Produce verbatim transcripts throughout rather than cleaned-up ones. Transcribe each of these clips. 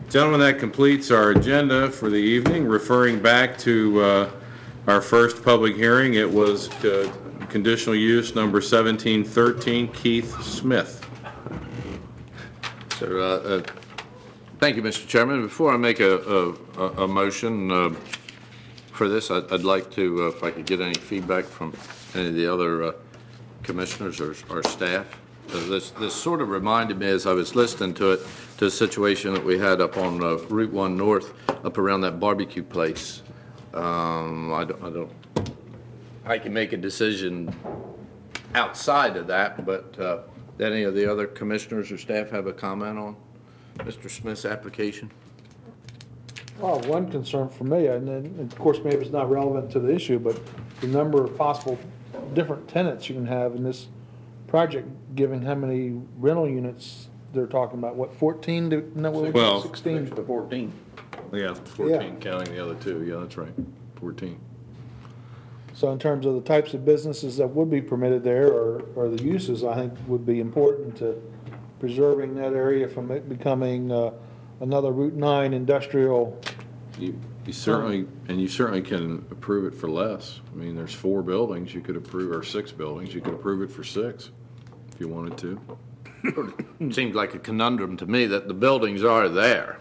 Gentlemen, that completes our agenda for the evening. Referring back to uh, our first public hearing, it was uh, conditional use number seventeen thirteen, Keith Smith. So, uh, uh, thank you, Mister Chairman. Before I make a, a, a motion uh, for this, I'd, I'd like to, uh, if I could get any feedback from any of the other uh, commissioners or, or staff. Uh, this, this sort of reminded me as I was listening to it, to a situation that we had up on uh, Route one North, up around that barbecue place. Um, I don't, I don't, I can make a decision outside of that, but uh, any of the other commissioners or staff have a comment on Mister Smith's application? Well, one concern for me, and then, and of course, maybe it's not relevant to the issue, but the number of possible different tenants you can have in this project, given how many rental units they're talking about. What, fourteen to, no, what, Well, sixteen? To fourteen. Yeah, fourteen, counting the other two. Yeah, that's right, fourteen. So in terms of the types of businesses that would be permitted there, or, or the uses, I think would be important to preserving that area from it becoming uh, another Route nine industrial. You, you certainly, and you certainly can approve it for less. I mean, there's four buildings you could approve, or six buildings, you could approve it for six if you wanted to. It seems like a conundrum to me that the buildings are there.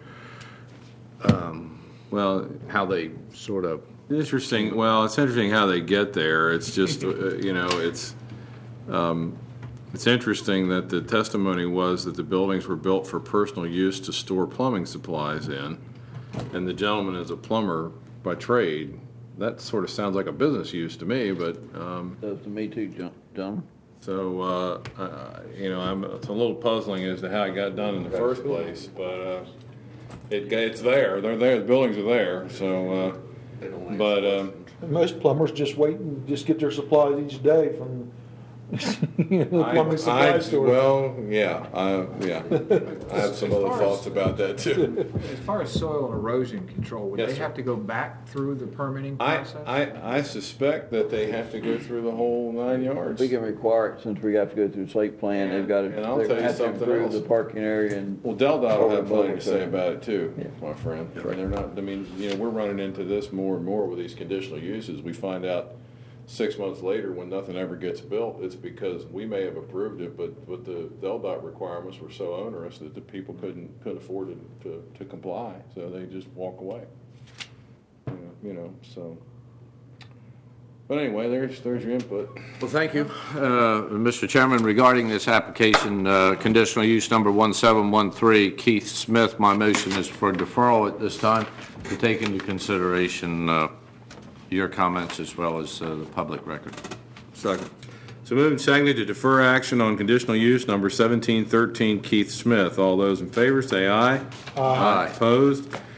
Um, Well, how they sort of, interesting. Well, it's interesting how they get there. It's just, uh, you know, it's um, it's interesting that the testimony was that the buildings were built for personal use to store plumbing supplies in, and the gentleman is a plumber by trade. That sort of sounds like a business use to me, but um, Does to me too, John- John. so uh, uh, you know, I'm, it's a little puzzling as to how it got done in the first place, but uh, it it's there. They're there. The buildings are there. So, uh, but. Um, Most plumbers just wait and just get their supplies each day from you know, the plumbing supply I, store. well, yeah, I, yeah. I have some other thoughts about that too. As far as soil and erosion control, would Yes, they sir. have to go back through the permitting I, process? I, I suspect that they have to go through the whole nine yards. We can require it, since we have to go through site plan, they've got to, And I'll they're tell gonna you have to something improve else. the parking area and. Well, Del Dot will have plenty to say Overflow. about it too, Yeah. my friend. And they're not, I mean, you know, we're running into this more and more with these conditional uses. We find out six months later when nothing ever gets built, it's because we may have approved it, but, but the Del Dot requirements were so onerous that the people couldn't, couldn't afford to, to, to comply. So they just walk away. You know, you know, so. But anyway, there's, there's your input. well, thank you. Uh, Mister Chairman, regarding this application, uh, conditional use number one seven one three, Keith Smith, my motion is for deferral at this time to take into consideration uh, your comments as well as uh, the public record. Second. So moving secondly to defer action on conditional use number seventeen thirteen, Keith Smith. All those in favor say aye. Aye. Opposed?